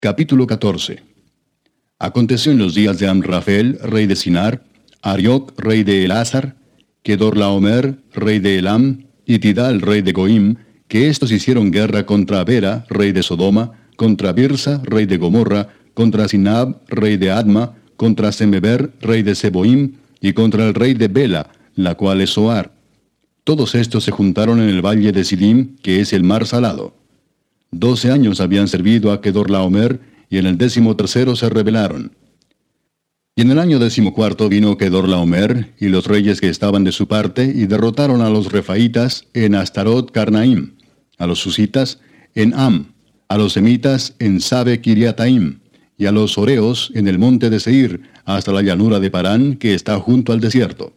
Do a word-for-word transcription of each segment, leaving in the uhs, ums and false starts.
Capítulo catorce. Aconteció en los días de Amrafel, rey de Sinar, Arioc, rey de Elazar, Kedorlaomer, rey de Elam, y Tidal, rey de Goim, que éstos hicieron guerra contra Bera, rey de Sodoma, contra Birsa, rey de Gomorra, contra Sinab, rey de Adma, contra Semeber, rey de Seboim, y contra el rey de Bela, la cual es Zoar. Todos estos se juntaron en el valle de Sidim, que es el mar salado. Doce años habían servido a Kedorlaomer, y en el décimo tercero se rebelaron. Y en el año decimocuarto vino Kedorlaomer, y los reyes que estaban de su parte, y derrotaron a los refaitas en Astarot Carnaim, a los susitas en Am, a los semitas en Sabe Kiriataim, y a los oreos en el monte de Seir, hasta la llanura de Parán, que está junto al desierto.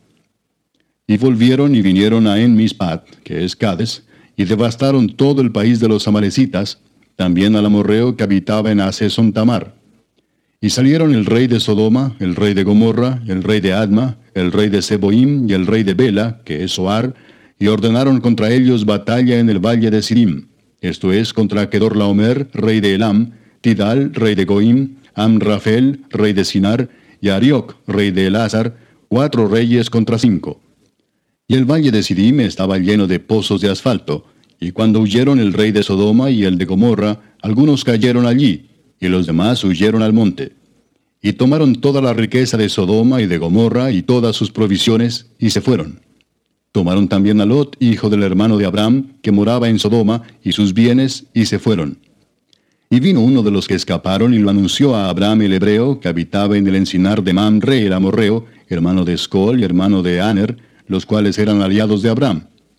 Y volvieron y vinieron a En Mispat, que es Cades, y devastaron todo el país de los amalecitas, también al amorreo que habitaba en Hazeson Tamar. Y salieron el rey de Sodoma, el rey de Gomorra, el rey de Adma, el rey de Seboim y el rey de Bela, que es Zoar, y ordenaron contra ellos batalla en el valle de Sidim, esto es, contra Kedorlaomer, rey de Elam, Tidal, rey de Goim, Amrafel, rey de Sinar, y Arioc, rey de Elazar, cuatro reyes contra cinco. Y el valle de Sidim estaba lleno de pozos de asfalto, y cuando huyeron el rey de Sodoma y el de Gomorra, algunos cayeron allí, y los demás huyeron al monte. Y tomaron toda la riqueza de Sodoma y de Gomorra y todas sus provisiones, y se fueron. Tomaron también a Lot, hijo del hermano de Abraham, que moraba en Sodoma, y sus bienes, y se fueron. Y vino uno de los que escaparon y lo anunció a Abraham el hebreo, que habitaba en el encinar de Mamre el amorreo, hermano de Escol y hermano de Aner, los cuales eran aliados de Abraham.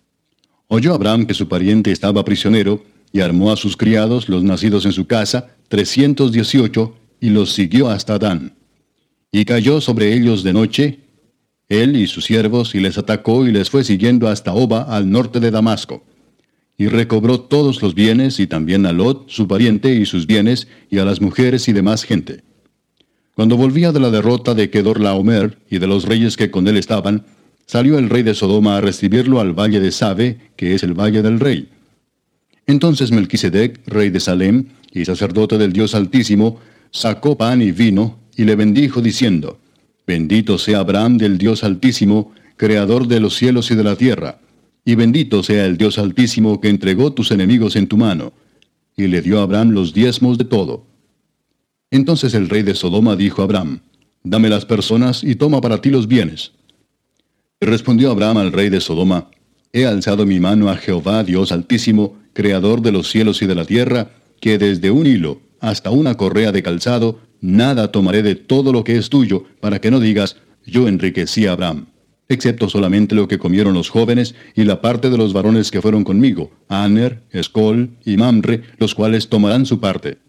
Oyó Abraham que su pariente estaba prisionero, y armó a sus criados, los nacidos en su casa, trescientos dieciocho, y los siguió hasta Dan. Y cayó sobre ellos de noche, él y sus siervos, y les atacó y les fue siguiendo hasta Oba, al norte de Damasco. Y recobró todos los bienes, y también a Lot, su pariente, y sus bienes, y a las mujeres y demás gente. Cuando volvía de la derrota de Kedorlaomer, y de los reyes que con él estaban, salió el rey de Sodoma a recibirlo al valle de Sabe, que es el valle del rey. Entonces Melquisedec, rey de Salem, y sacerdote del Dios Altísimo, sacó pan y vino, y le bendijo diciendo: Bendito sea Abraham del Dios Altísimo, creador de los cielos y de la tierra, y bendito sea el Dios Altísimo que entregó tus enemigos en tu mano. Y le dio a Abraham los diezmos de todo. Entonces el rey de Sodoma dijo a Abraham: Dame las personas y toma para ti los bienes. Y respondió Abraham al rey de Sodoma: He alzado mi mano a Jehová, Dios Altísimo, creador de los cielos y de la tierra, que desde un hilo hasta una correa de calzado, nada tomaré de todo lo que es tuyo, para que no digas: yo enriquecí a Abraham, excepto solamente lo que comieron los jóvenes y la parte de los varones que fueron conmigo, Aner, Escol y Mamre, los cuales tomarán su parte.